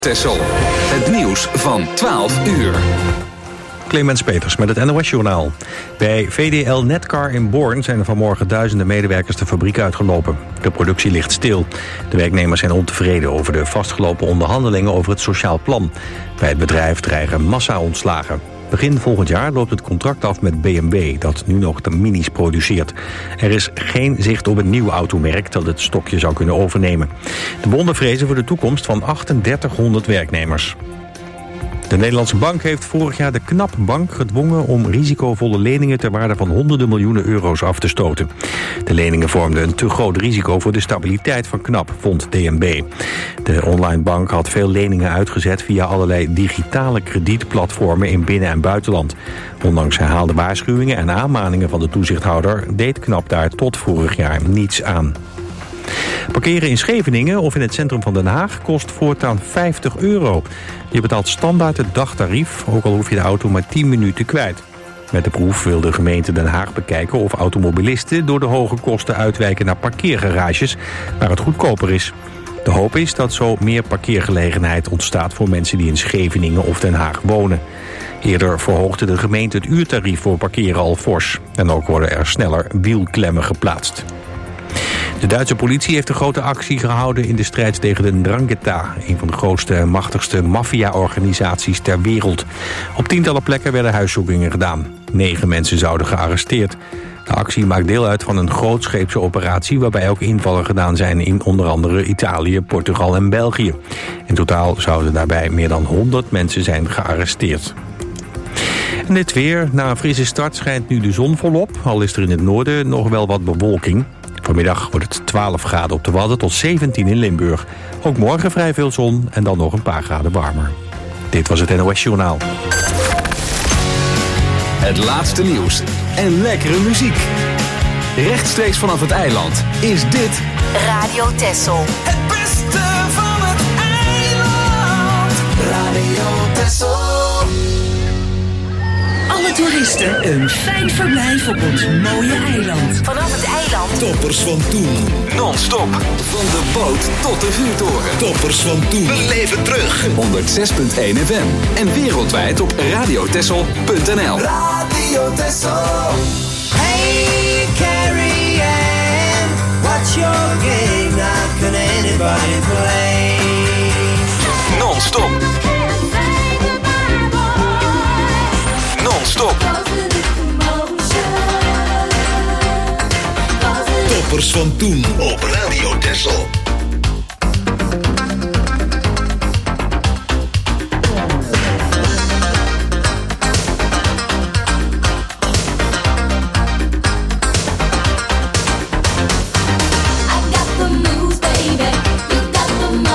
Texel. Het nieuws van 12 uur. Clemens Peters met het NOS-journaal. Bij VDL Netcar in Born zijn er vanmorgen duizenden medewerkers de fabriek uitgelopen. De productie ligt stil. De werknemers zijn ontevreden over de vastgelopen onderhandelingen over het sociaal plan. Bij het bedrijf dreigen massa-ontslagen. Begin volgend jaar loopt het contract af met BMW, dat nu nog de minis produceert. Er is geen zicht op een nieuw automerk dat het stokje zou kunnen overnemen. De bonden vrezen voor de toekomst van 3800 werknemers. De Nederlandse bank heeft vorig jaar de KNAP-bank gedwongen om risicovolle leningen ter waarde van honderden miljoenen euro's af te stoten. De leningen vormden een te groot risico voor de stabiliteit van KNAP, vond DNB. De online bank had veel leningen uitgezet via allerlei digitale kredietplatformen in binnen- en buitenland. Ondanks herhaalde waarschuwingen en aanmaningen van de toezichthouder deed KNAP daar tot vorig jaar niets aan. Parkeren in Scheveningen of in het centrum van Den Haag kost voortaan €50. Je betaalt standaard het dagtarief, ook al hoef je de auto maar 10 minuten kwijt. Met de proef wil de gemeente Den Haag bekijken of automobilisten door de hoge kosten uitwijken naar parkeergarages waar het goedkoper is. De hoop is dat zo meer parkeergelegenheid ontstaat voor mensen die in Scheveningen of Den Haag wonen. Eerder verhoogde de gemeente het uurtarief voor parkeren al fors. En ook worden er sneller wielklemmen geplaatst. De Duitse politie heeft een grote actie gehouden in de strijd tegen de 'Ndrangheta, een van de grootste en machtigste maffia-organisaties ter wereld. Op tientallen plekken werden huiszoekingen gedaan. 9 mensen zouden gearresteerd. De actie maakt deel uit van een grootscheepse operatie waarbij ook invallen gedaan zijn in onder andere Italië, Portugal en België. In totaal zouden daarbij meer dan 100 mensen zijn gearresteerd. En dit weer. Na een frisse start schijnt nu de zon volop, al is er in het noorden nog wel wat bewolking. Vanmiddag wordt het 12 graden op de Wadden tot 17 in Limburg. Ook morgen vrij veel zon en dan nog een paar graden warmer. Dit was het NOS Journaal. Het laatste nieuws en lekkere muziek. Rechtstreeks vanaf het eiland is dit Radio Texel. Het beste van het eiland. Radio Texel. Alle toeristen een fijn verblijf op ons mooie eiland. Vanaf het eiland. Toppers van toen. non-stop. Van de boot tot de vuurtoren. Toppers van toen. We leven terug. 106.1 FM. En wereldwijd op radiotessel.nl. Radio Texel. Hey Carrie Ann, what's your game? Now can anybody play? Non-stop. Non-stop. Toppers van toen op Radio Texel. I got the moves, baby. You got the moves.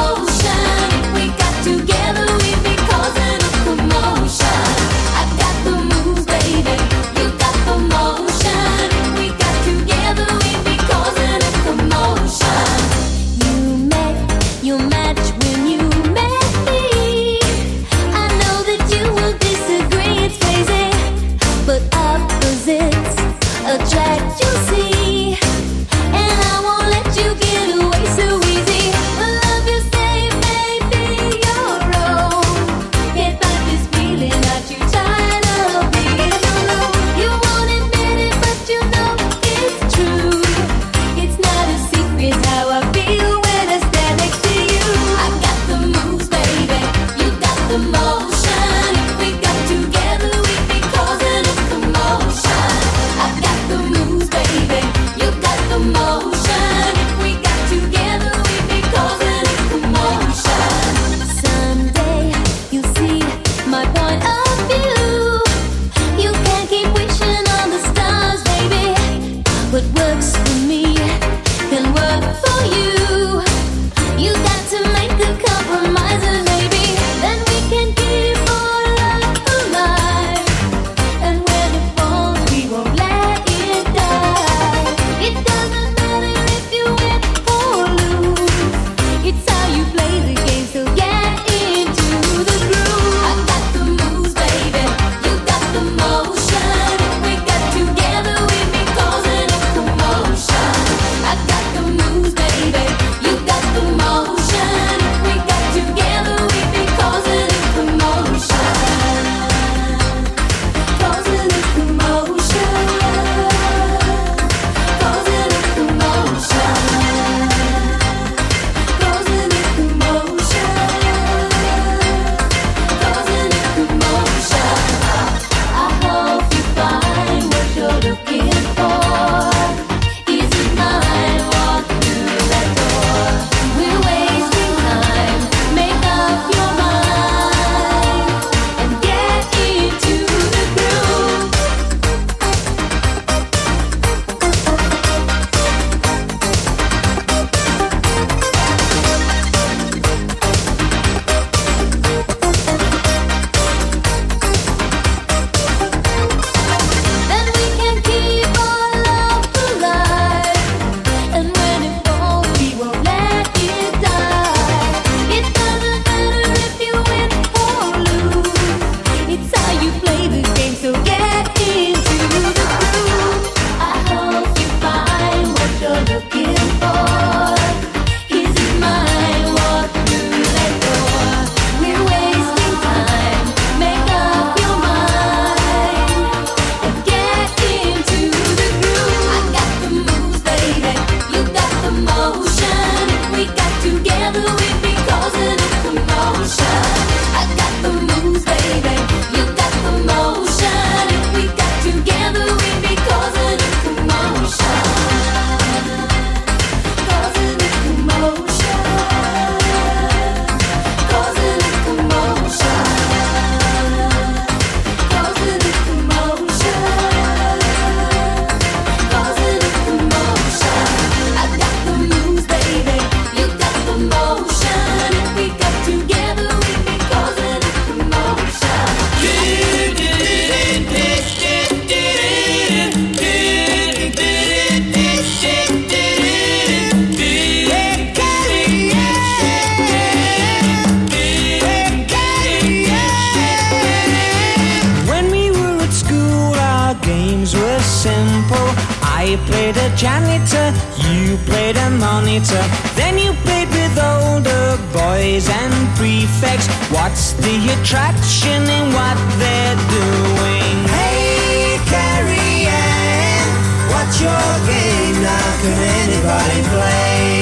played a janitor, you played a monitor. Then you played with older boys and prefects. What's the attraction in what they're doing? Hey, Carrie Ann, what's your game now? Can anybody play?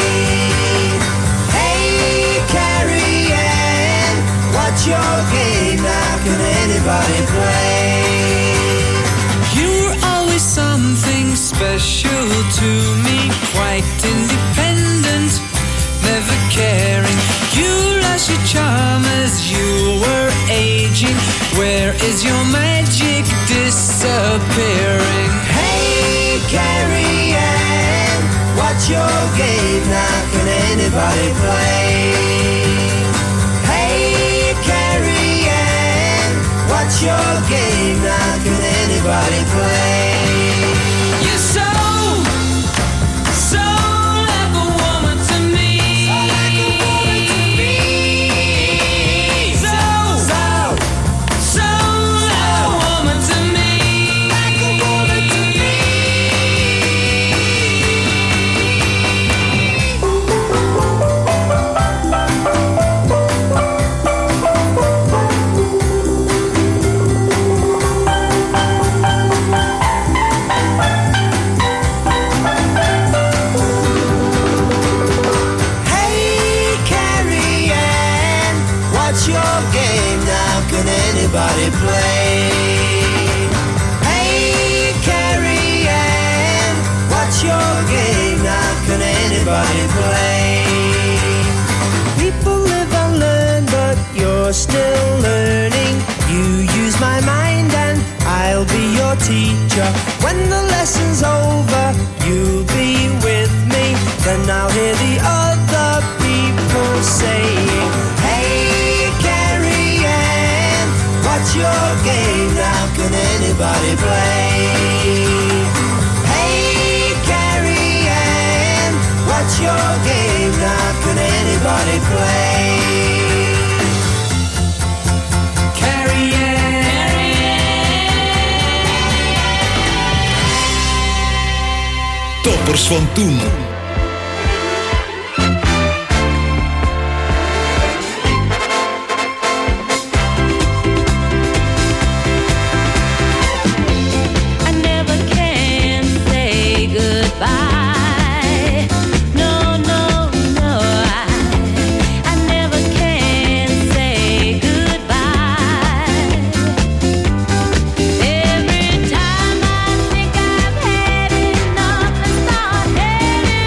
Hey, Carrie Ann, what's your game now? Can anybody play? You're always something special to me, quite independent, never caring. You lost your charm as you were aging. Where is your magic disappearing? Hey, Carrie Ann, what's your game now? Can anybody play? Hey, Carrie Ann, what's your game now? Can anybody play? You're so like a woman to me. So like a woman to me. Like a woman to me. Hey, Carrie Ann, what's your game now? Can anybody play? Hey, Carrie Ann, what's your game now? Can anybody play? People live and learn, but you're still learning. You use my mind and I'll be your teacher. When the lesson's over, you'll be with me. Then I'll hear the other people saying, hey, Carrie Ann, what's your game now? Can anybody play? Hey, Carrie Ann, what's your game now? Can anybody play? Carrie Toppers van toen. I never can say goodbye. No, no, no. I never can say goodbye. Every time I think I've had enough and start heading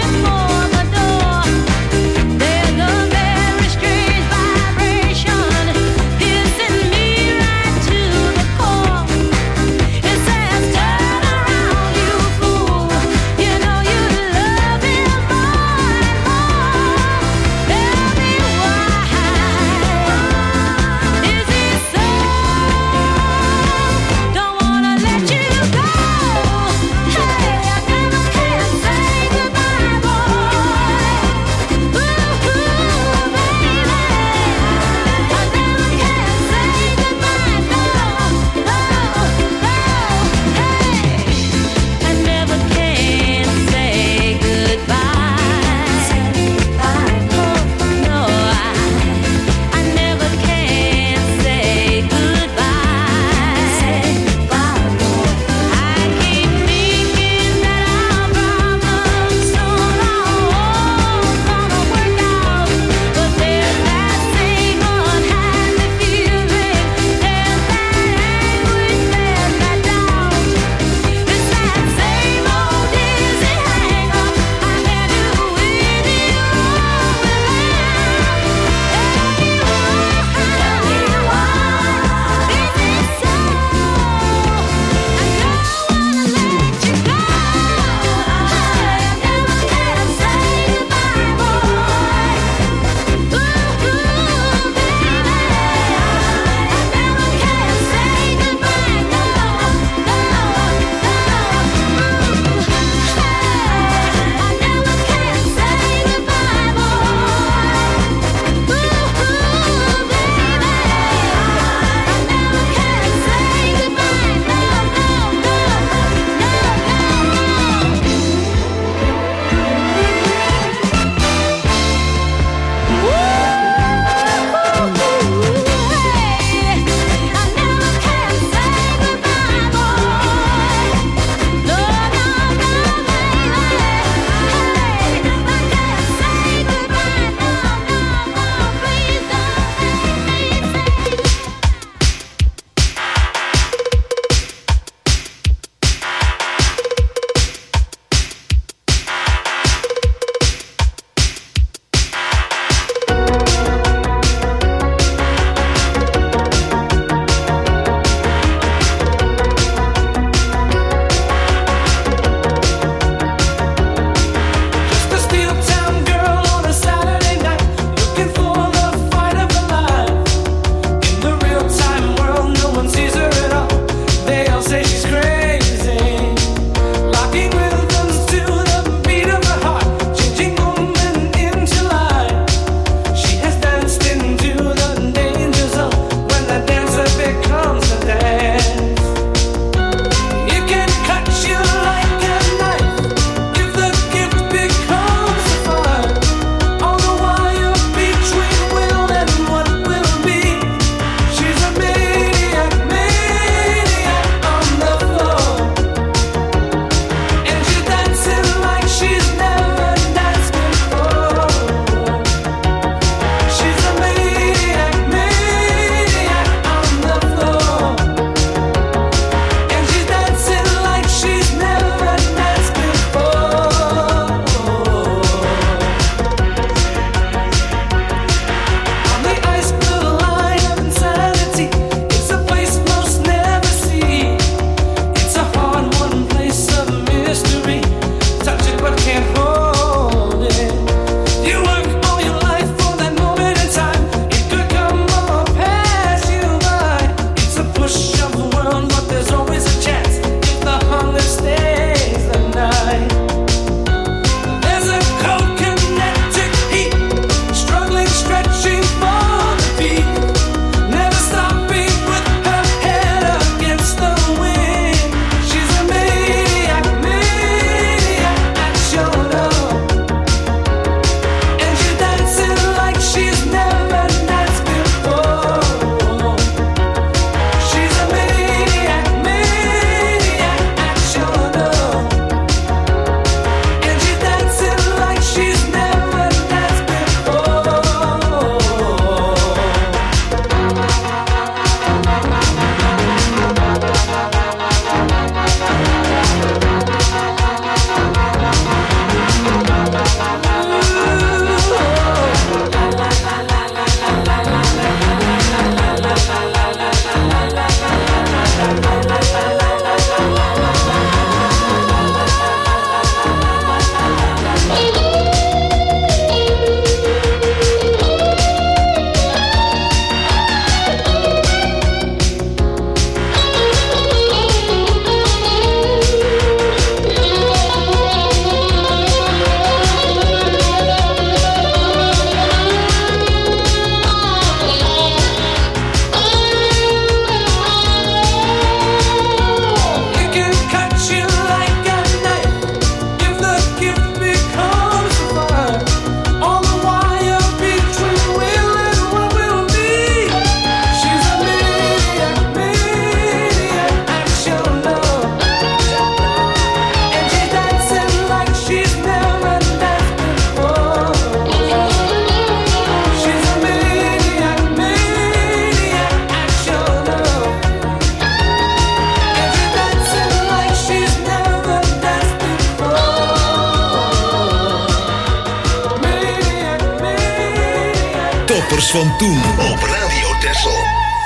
toppers van toen op Radio Texel.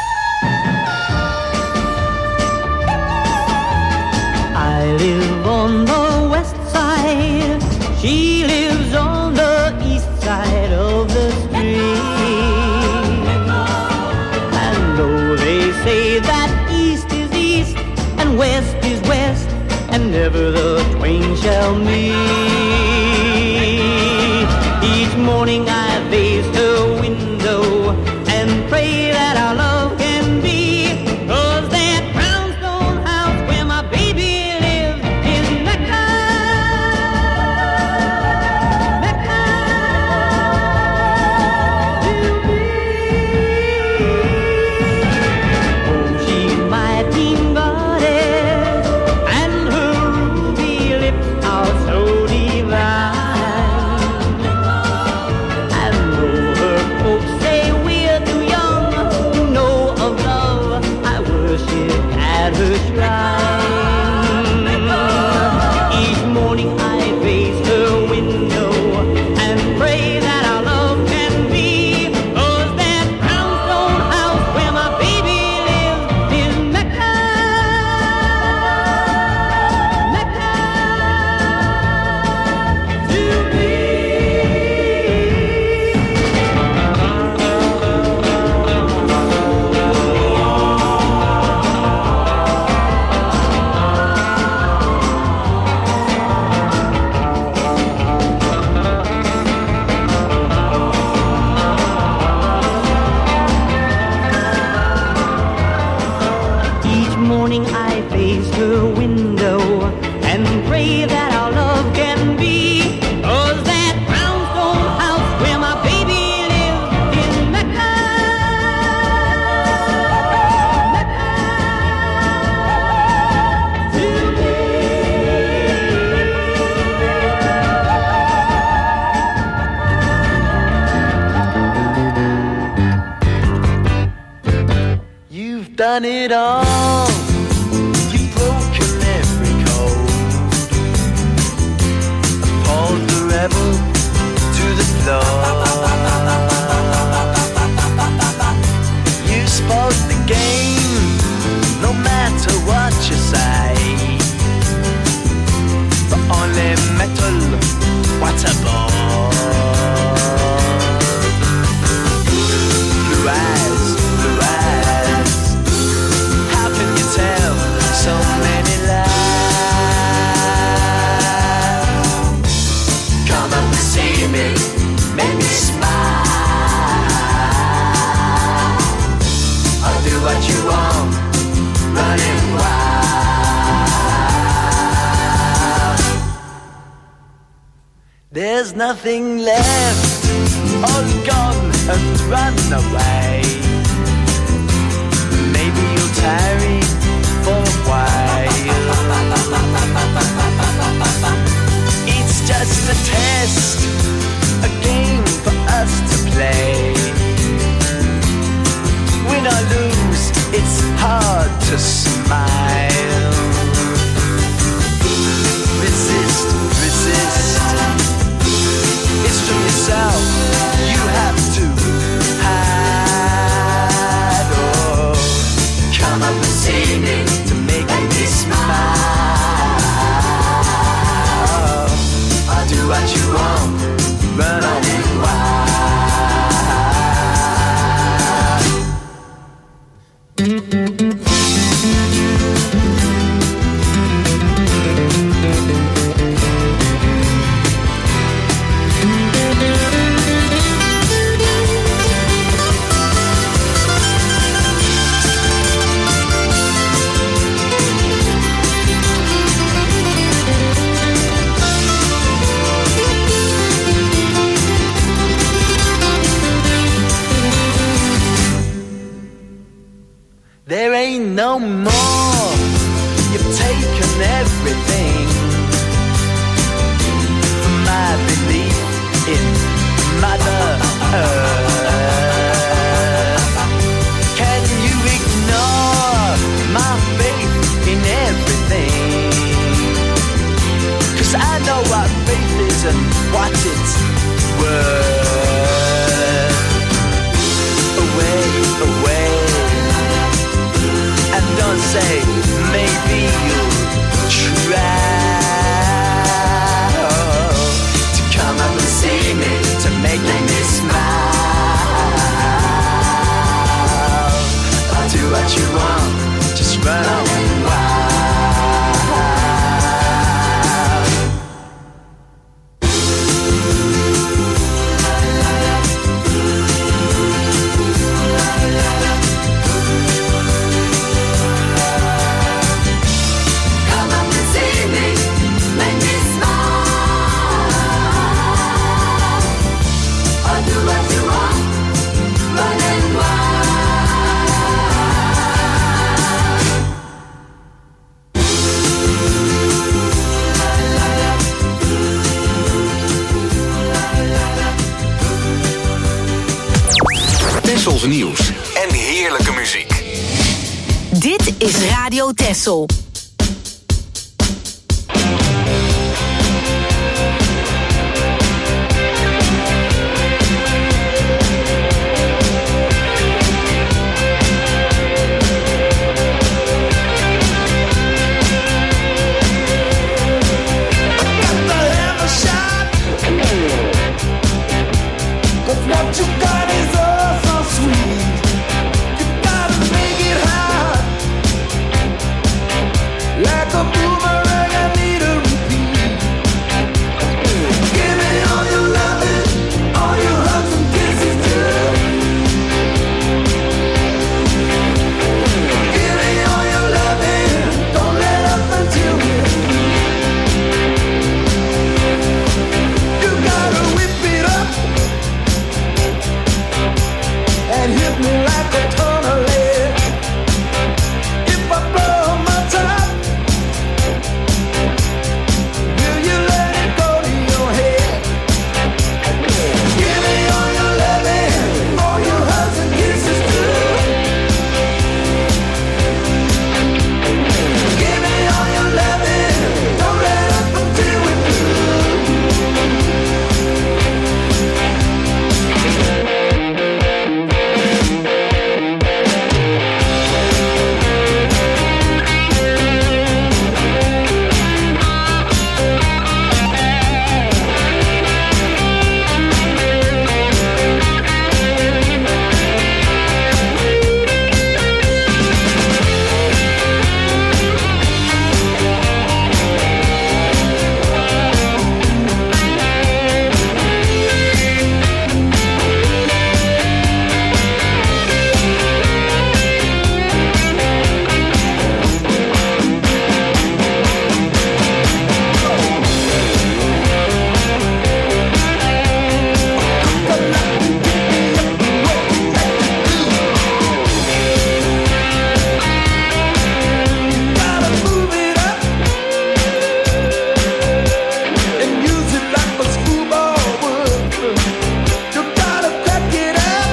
I live on the west side, she lives on the east side of the street. And though they say that east is east and west is west, and never the twain shall meet, each morning I face her window and pray that our love can be, 'cause that brownstone house where my baby lives is Mecca, Mecca to me. Oh, she's my teen goddess, and her ruby lips are so divine. And though her folks say we're too young to know of love, I worship at her shrine. Each morning I face her window and pray that our love can be, 'cause that brownstone house where my baby lives is Mecca, Mecca to me. Each morning I face her window and pray that our love can be, 'cause that brownstone house where my baby lives is Mecca, Mecca to me. You've done it all. You've broken every code. Pulled the rebel to the floor. You spoke the game, no matter what you say. The only metal, what a ball. Blue eyes, blue eyes. How can you tell so many lies? Come up and see me, make me smile. I'll do what you want, running wild. There's nothing left, all gone and run away. Maybe you'll tarry for a while. It's just a test, a game for us to play. Win or lose, it's hard to smile. Resist, resist. It's from yourself, you have to hide. Oh, come up and see me to make me smile. I'll do what you want, running wild. There ain't no more. You've taken everything from my belief in Mother Earth. Can you ignore my faith in everything? 'Cause I know what faith is and what it's worth. talloze nieuws en heerlijke muziek. Dit is Radio Texel. What you got is oh so sweet. You gotta make it hot, like a boomerang. I need a repeat. Give me all your loving, all your hugs and kisses too. Give me all your loving, don't let up until we're through. You gotta whip it up and hit me like a ton of lead. If I blow my top, will you let it go to your head? Give me all your loving, all your hugs and kisses too. Give me all your loving, don't let up until we're through. Gotta move it up and use it like a screwball would. You gotta crack it up,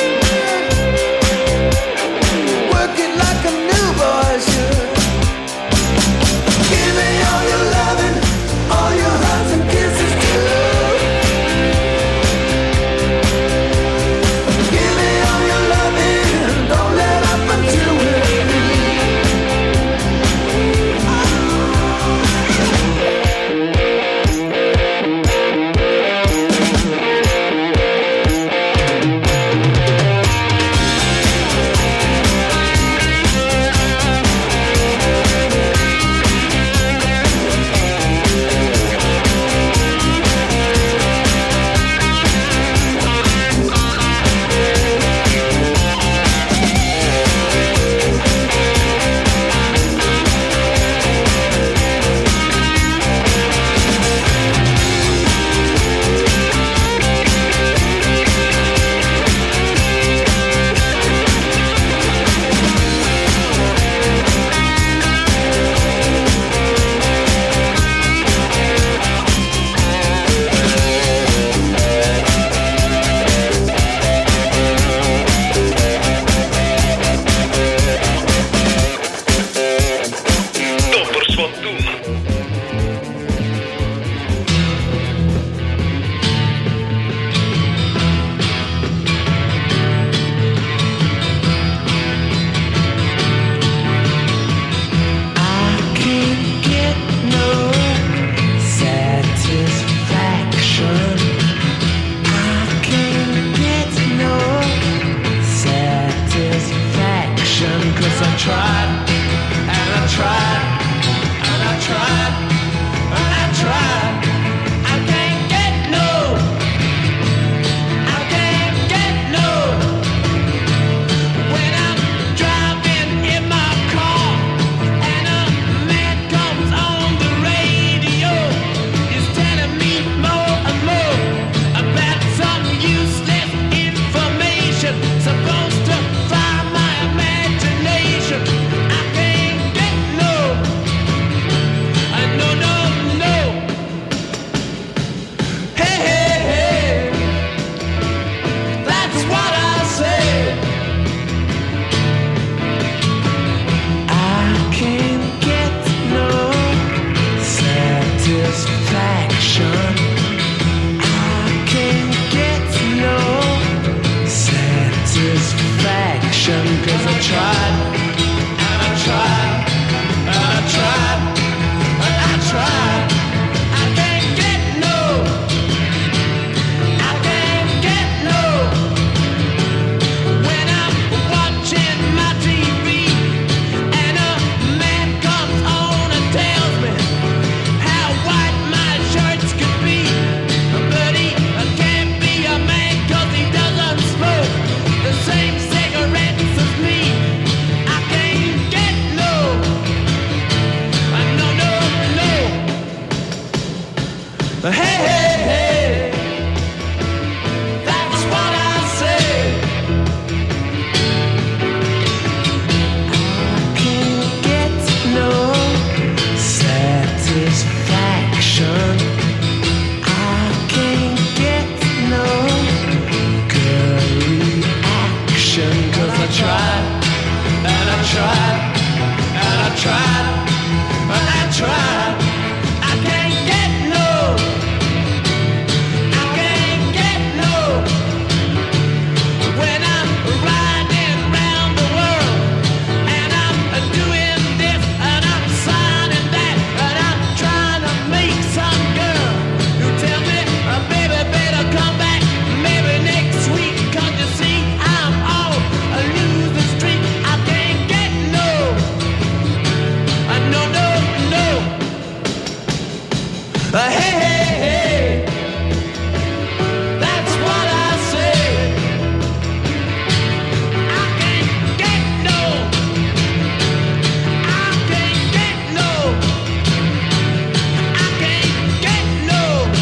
work it like a new boy should. Give me all your loving, all your hugs and kisses too. Give me all your loving, don't let up until we're through. tried, and I tried, and I tried, and I tried. I can't get no, I can't get no. When I'm watching my TV and a man comes on and tells me how white my shirts could be, but he can't be a man 'cause he doesn't smoke the same cigarettes as me. I can't get no, no, no, no. Hey, hey, hey, that's what I say. I can't get no satisfaction. I can't get no good reaction 'cause I tried, and I tried, and I tried, and I tried. I can't get no, I can't get no. When I'm riding round the world and I'm doing this and I'm signing that and I'm trying to make some girl who tell me, baby, better come back maybe next week 'cause you see I'm on a losing streak. I can't get no, no, no, no. Hey, hey, hey, that's what I say. I can't get no, I can't get no, I can't get no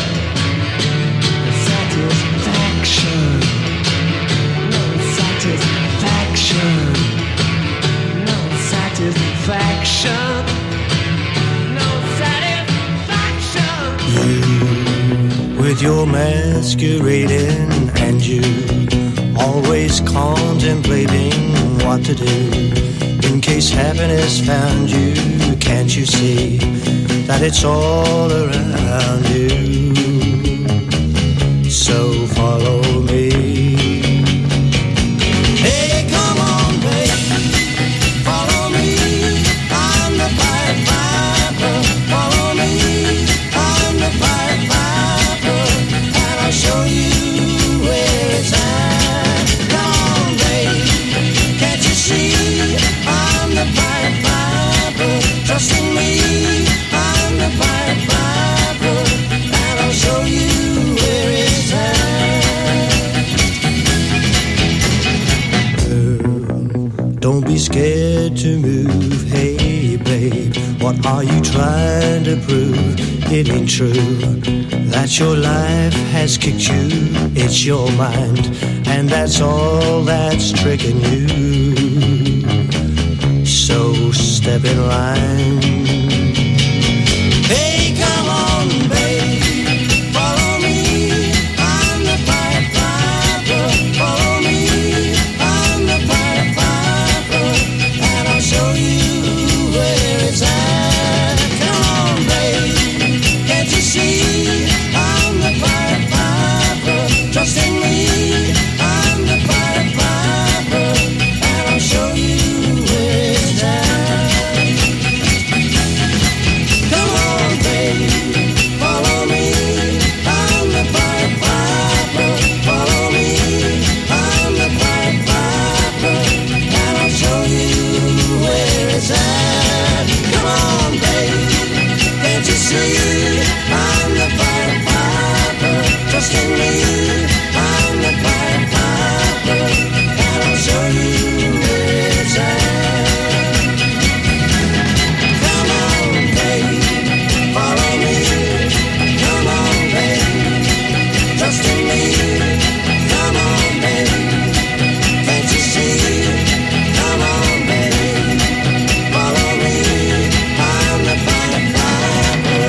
satisfaction, no satisfaction, no satisfaction, no satisfaction. With your masquerading and you always contemplating what to do in case happiness found you. Can't you see that it's all around you? So follow me. Hey, come on, babe, follow me. I'm the Pied Piper. Follow me. I'm the Pied Piper, and I'll show you where it's at. Come on, babe, can't you see? I'm the Pied Piper. Trust in me. I'm the Pied Piper, and I'll show you where it's at. Girl, don't be scared to move. Hey, babe, what are you trying to prove? It ain't true that your life has kicked you. It's your mind, and that's all that's tricking you. So step in line. Hey, come on, babe, follow me. I'm the Pied Piper. Follow me. I'm the Pied Piper, and I'll show you where it's at. Come on, babe, can't you see? I'm the Pied Piper. Trust in me. I'm the Pied Piper, and I'll show you where it's at. Come on, babe, follow me. I'm the Pied Piper. Follow me. I'm the Pied Piper, and I'll show you where it's at. Come on, babe, can't you see? I'm the Pied Piper. Trust in me. I'm the Pied Piper, and I'll show you where it's at. Come on, babe, follow me. Come on, babe, trust in me. Come on, babe, can't you see? Come on, babe, follow me. I'm the Pied Piper.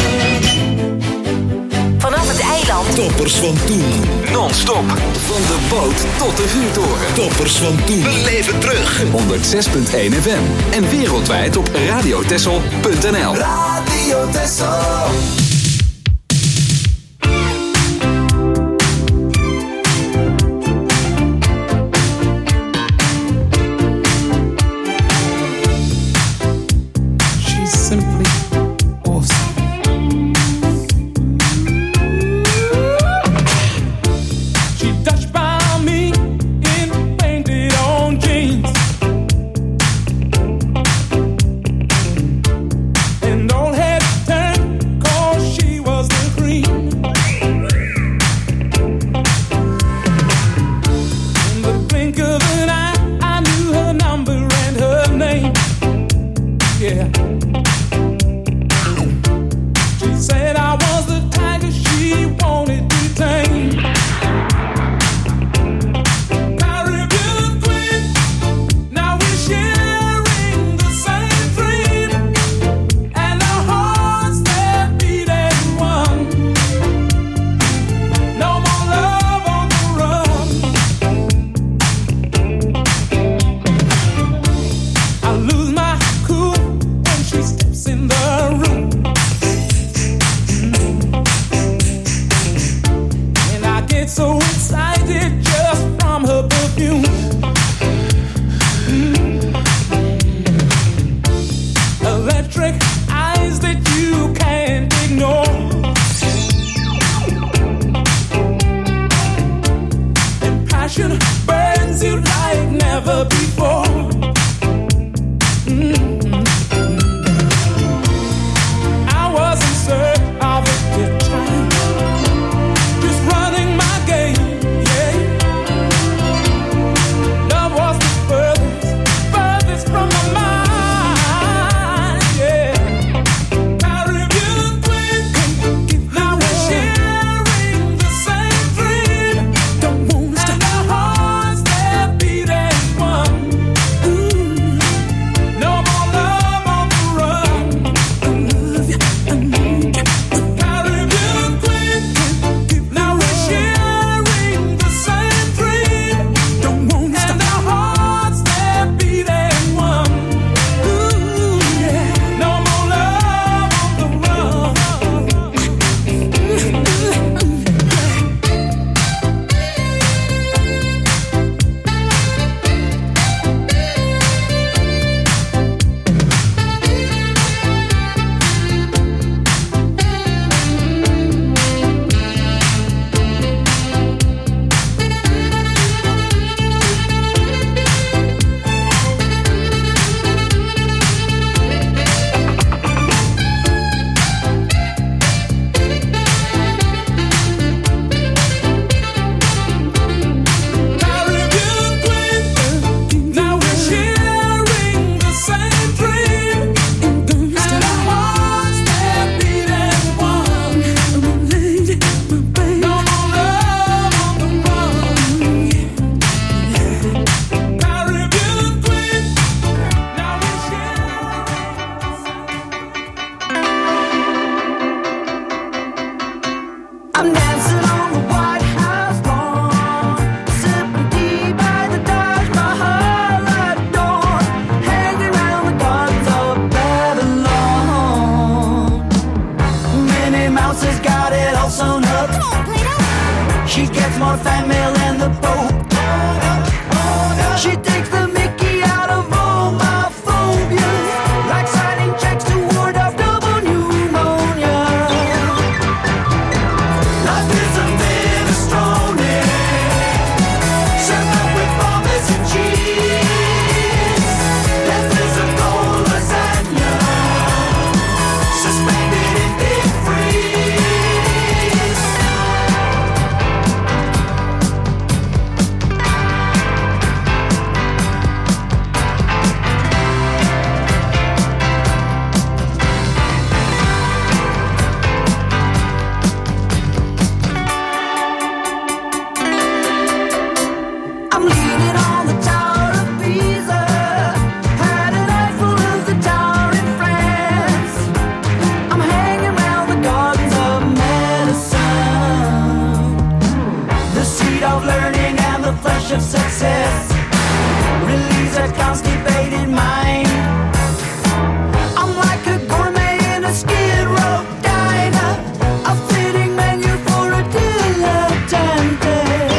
Vanaf het eiland Toppers van toen. Non-stop. Van de boot tot de vuurtoren. Toppers van toen. Beleef het terug. 106.1 FM. En wereldwijd op radiotessel.nl. Radio Tessel. our fan mail and the Pope. She takes the Mickey out of all my phobias, like signing checks to ward off double pneumonia. Life is a minestrone, served up with bombers and cheese. Death is a cold lasagna, suspended in deep freeze. I'm leaning on the Tower of Pisa, had an eyeful of the tower in France. I'm hanging round the gardens of medicine, the seat of learning and the flesh of success, release a constipated mind. I'm like a gourmet in a skid row diner, a fitting menu for a dilettante.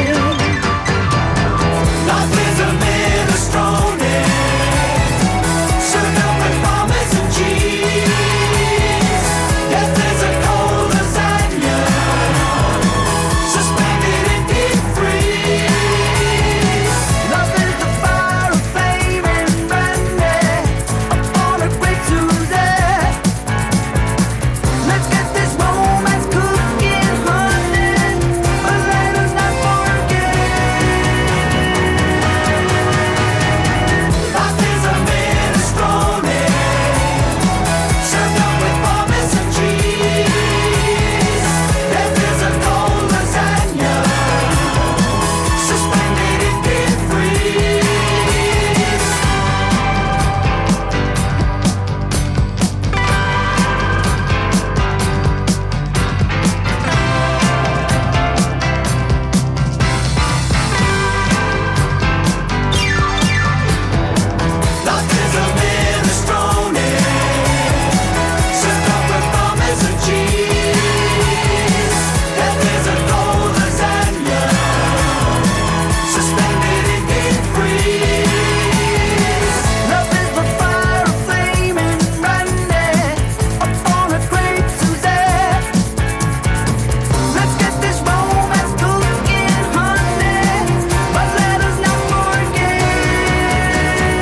Life is a minestrone, served up with bombers and cheese. Death is a cold lasagna, suspended in deep freeze. Love is the fire of flame and brandy upon a great Tuesday. Let's get this romance cooking, honey, but let us not forget. Life is a minestrone, served up with bombers and cheese. Death is a cold lasagna, suspended in deep freeze. Life is a minestrone, served up with bombers and cheese. Death is a cold lasagna, suspended in deep freeze. Love is the fire of flame and brandy upon a great Tuesday. Let's get this romance cooking, honey, but let us not forget.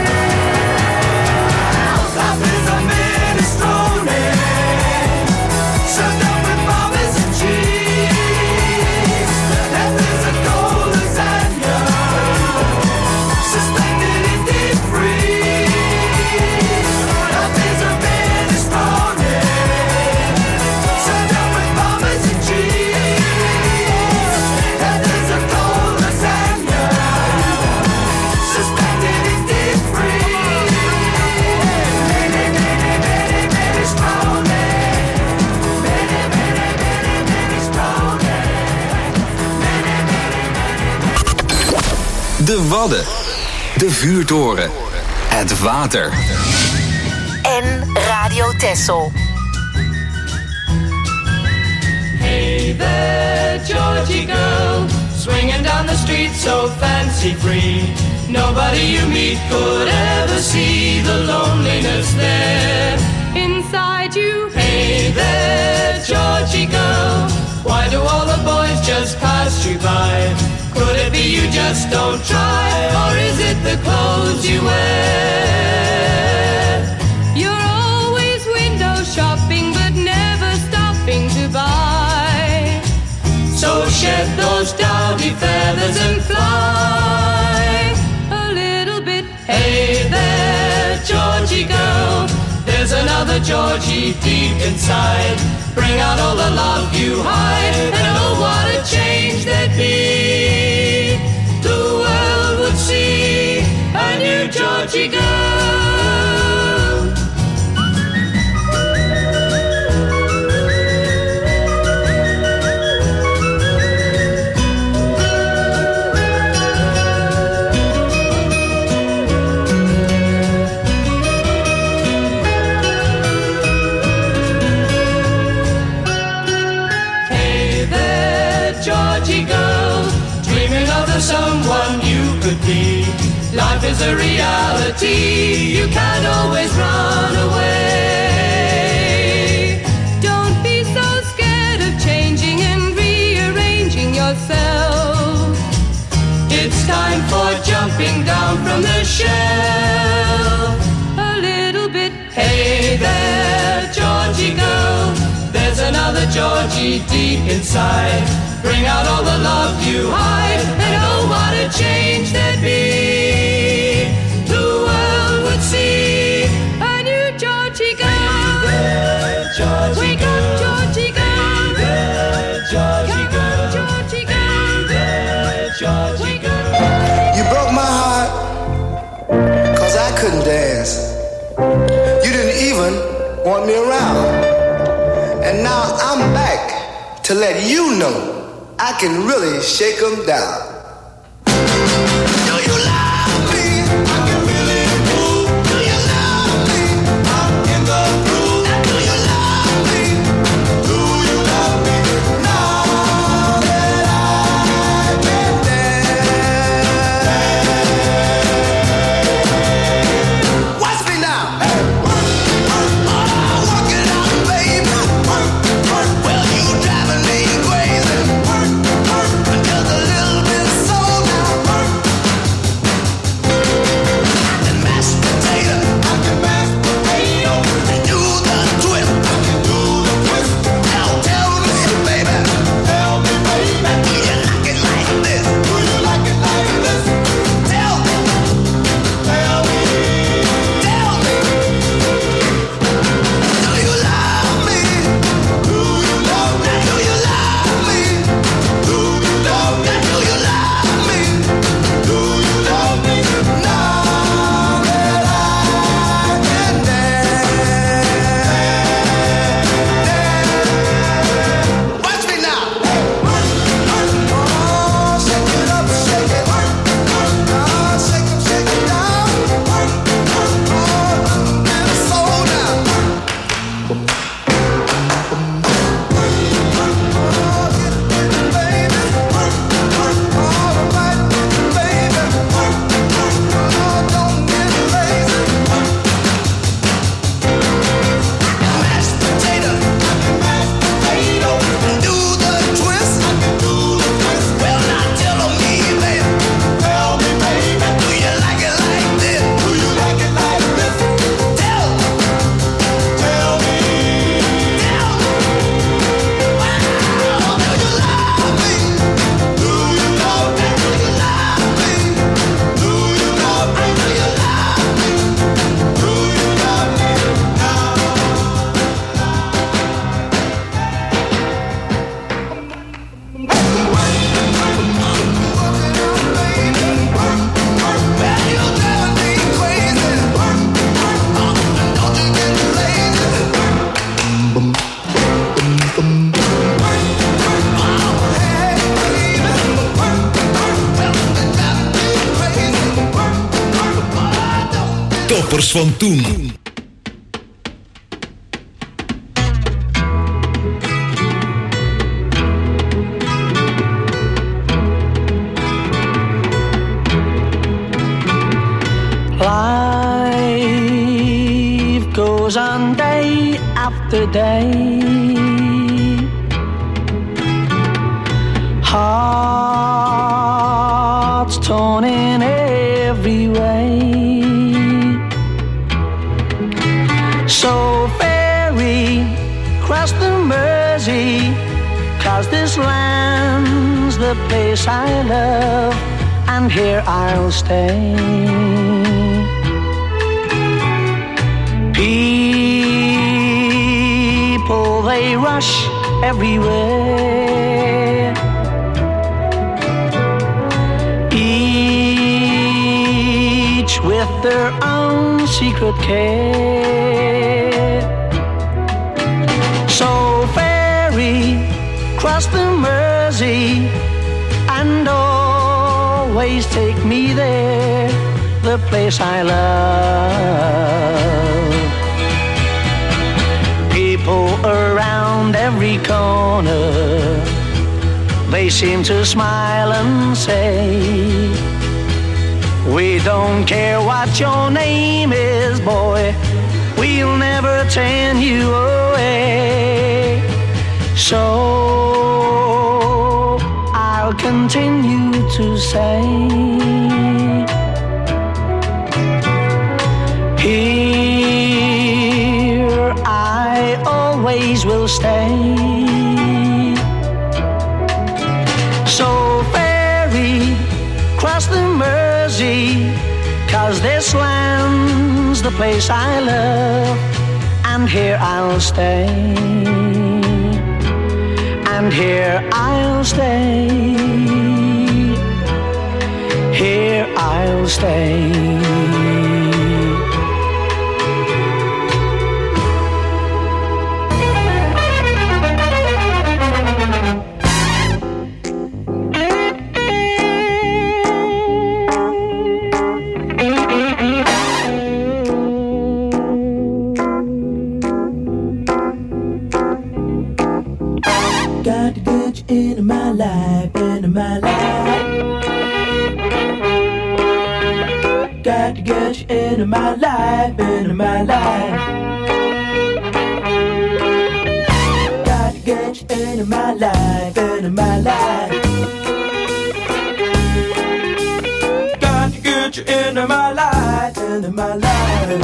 Life is a minestrone, served up with bombers and cheese. Death is a cold lasagna, suspended in deep freeze. Life is a minestrone, served up with bombers and cheese. Death is a cold lasagna, suspended in deep freeze. De Wadden. De Vuurtoren. Het water. En Radio Texel. Hey there, Georgie girl, swinging down the street so fancy-free. Nobody you meet could ever see the loneliness there inside you. Hey there, Georgie girl, why do all the boys just pass you by? Could it be you just don't try, or is it the clothes you wear? You're always window shopping, but never stopping to buy. So shed those dowdy feathers and fly A little bit. Hey there, Georgie girl, there's another Georgie deep inside. Bring out all the love you hide, and oh, what a change there'd be. The world would see a new Georgie girl. Georgie girl, is a reality. You can't always run away. Don't be so scared of changing and rearranging yourself. It's time for jumping down from the shelf. A little bit. Hey there, Georgie girl, there's another Georgie deep inside. Bring out all the love you hide, and oh, what a change there'd be. The world would see A new Georgie girl. Hey there, Georgie Wake girl. up, Georgie girl. Hey there, Georgie Come girl. on, Georgie girl. Hey there, Georgie girl. You broke my heart, 'cause I couldn't dance. You didn't even want me around. And now I'm back to let you know I can really shake 'em down. Do you love me? I can really move. Do you love me? I'm in the groove. Do you love me? Do you love me? Now that I can dance. Watch me now. Hey. Work it out, baby. Well, you driving me crazy. Just a little bit soul now. And mashed potato. I can mash potato. And do the twist. I can do the twist. Now tell me, baby. Tell me, baby. Do you like it like this? Do you like it like this? Tell me. Tell me. Tell me. Do you love me? Do you love me? Do you love me? Do you love me? Do you love me? Do you love me? Now that I can dance. Watch me now. Oh, shake it up, shake it. Shake it, shake it down. And soul down. Toppers van toen. Life goes on day after day. Hearts torn in every way. So ferry cross the Mersey, 'cause this land's the place I love, and here I'll stay. People, they rush everywhere. Each with their own secret care. So ferry cross the Mersey and always take me there, the place I love. People around every corner, they seem to smile and say, We don't care what your name is, boy. We'll never turn you away. So I'll continue to say, here I always will stay. So ferry, cross the Mersey, 'cause this land's the place I love, and here I'll stay, and here I'll stay, here I'll stay. Into my life, into my life. Got to get you into my life, into my life. Got to get you into my life, into my life. Got to get you into my life, into my life.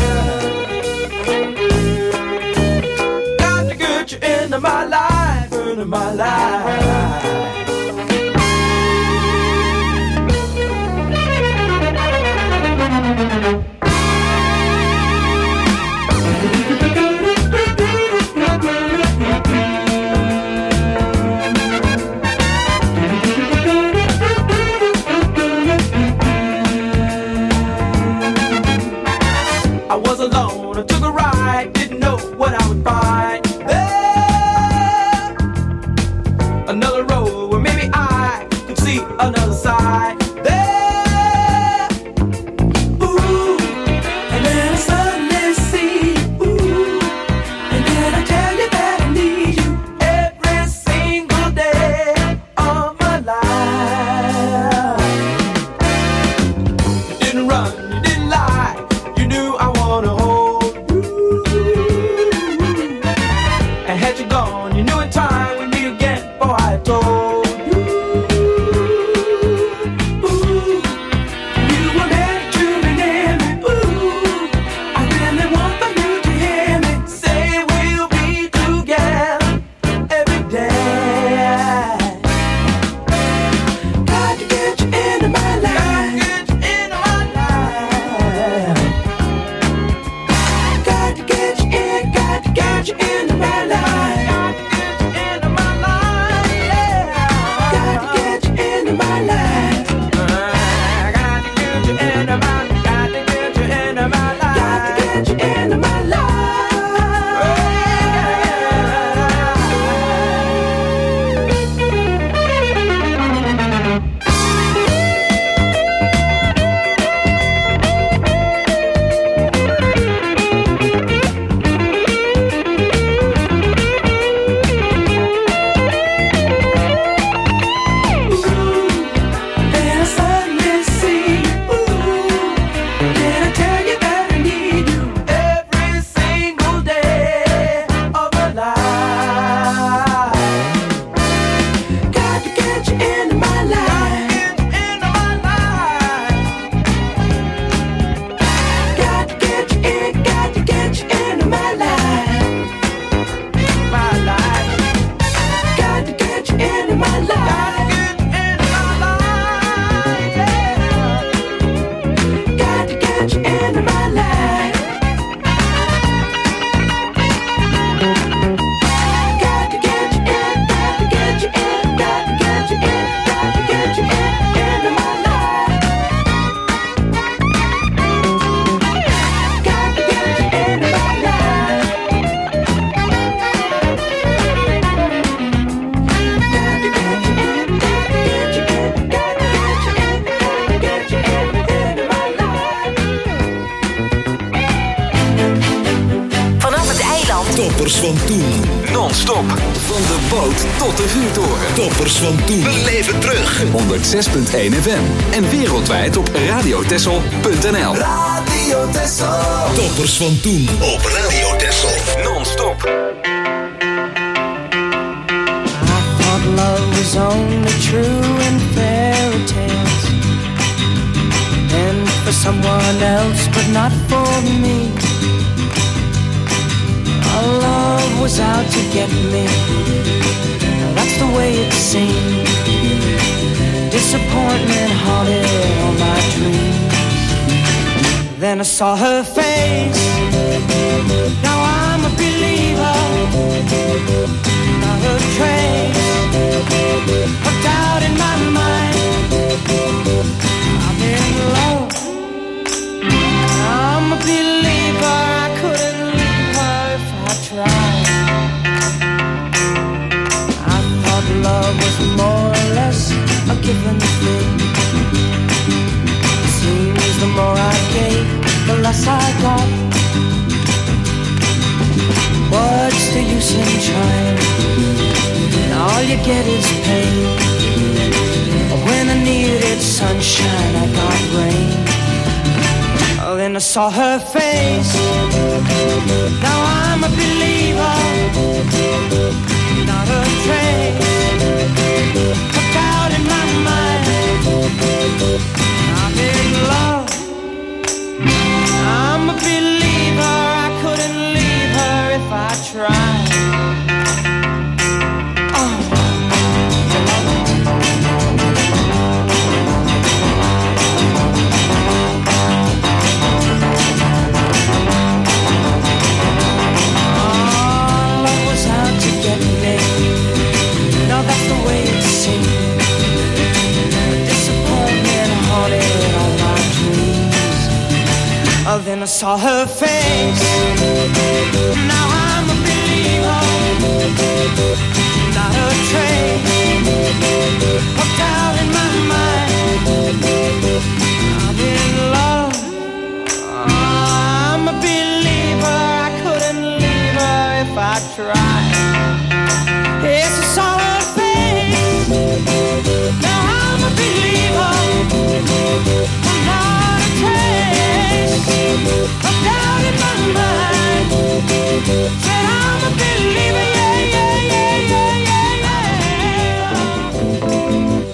Got to get you into my life, into my life. I was alone, I took a ride, didn't know what I would find. There, another road where maybe I could see another side. There, ooh, and then I suddenly see, ooh, and then I tell you that I need you every single day of my life. You didn't run, you didn't lie, you knew I wanna hold Toppers van toen. Non-stop. Van de boot tot de vuurtoren. Toppers van toen. Beleef het terug. 106.1 FM. En wereldwijd op radiotessel.nl. Radio Tessel. Toppers van toen. Op Radio Tessel. Non-stop. I thought love was only true in fairy tales, and for someone else, but not for me. Our love was out to get me. That's the way it seemed. Disappointment haunted all my dreams. Then I saw her face. Now I'm a believer. Not a trace of doubt in my mind. I'm in love. I'm a believer. I couldn't leave her if I tried. I thought love was more or less a given thing. Seems the more I gave, the less I got. What's the use in trying? All you get is pain. When I needed sunshine, I got rain. Oh, then I saw her face. Now I'm a believer. Not a trace of doubt in my mind. I'm in love. I'm a believer. I couldn't leave her if I tried. That's the way it seemed. Disappointment haunted all my dreams. Oh, then I saw her face. Now I'm a believer. Not a trace of doubt in my mind. I'm in love. I'm a believer. I couldn't leave her if I tried. Yes, I saw her. Now I'm a believer. I'm not a trace of doubt in my mind. Said I'm a believer, yeah, yeah, yeah, yeah, yeah, yeah.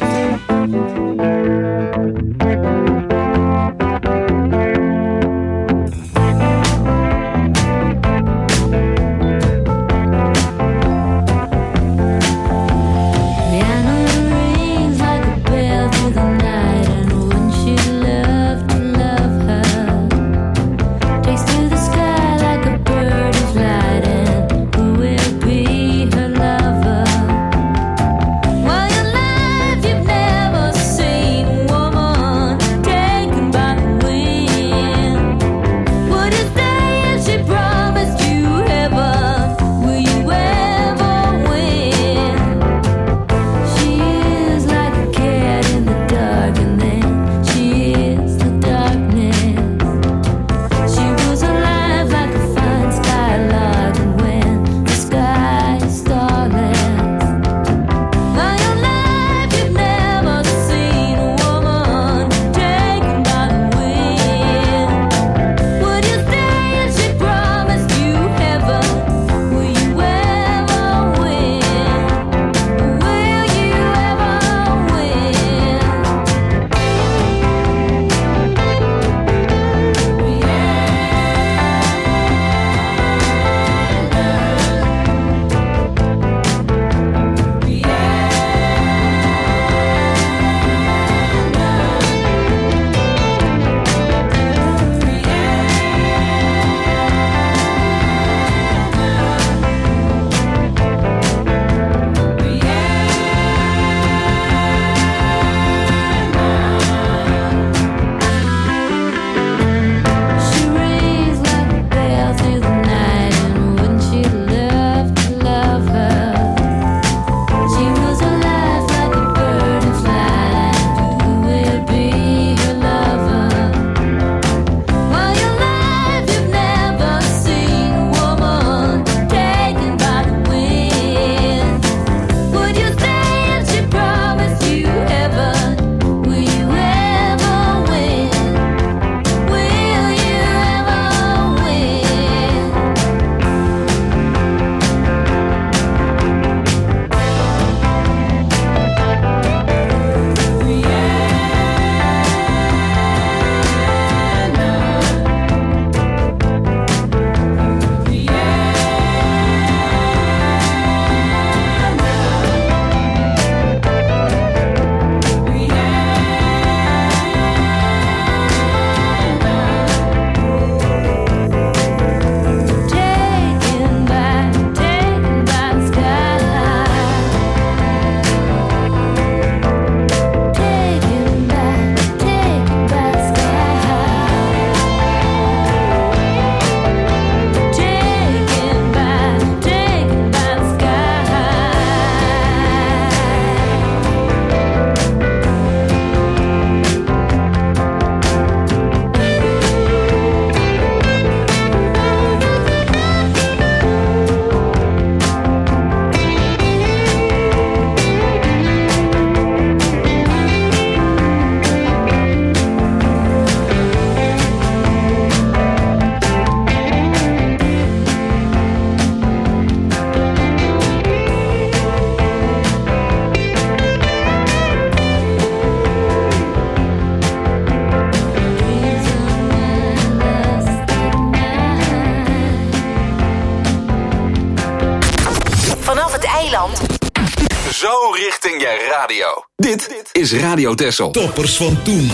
Zo richting je radio. Dit is Radio Texel. Toppers van toen.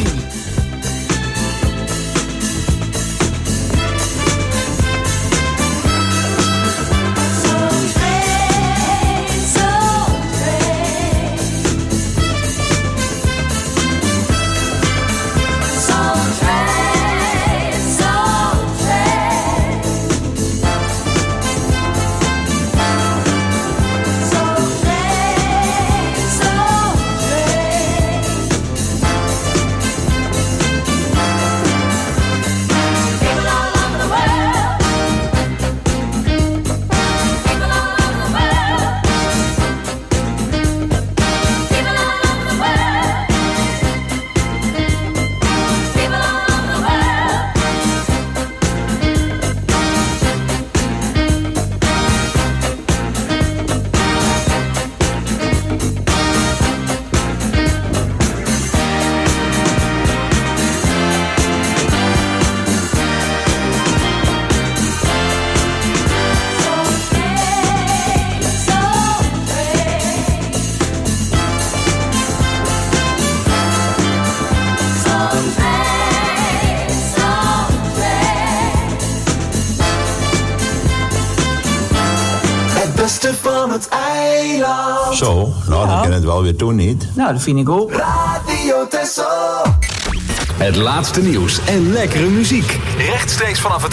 Van het eiland. Zo, nou dan kan het wel weer toen niet. Nou, dat vind ik ook. Radio Texel. Het laatste nieuws en lekkere muziek. Rechtstreeks vanaf het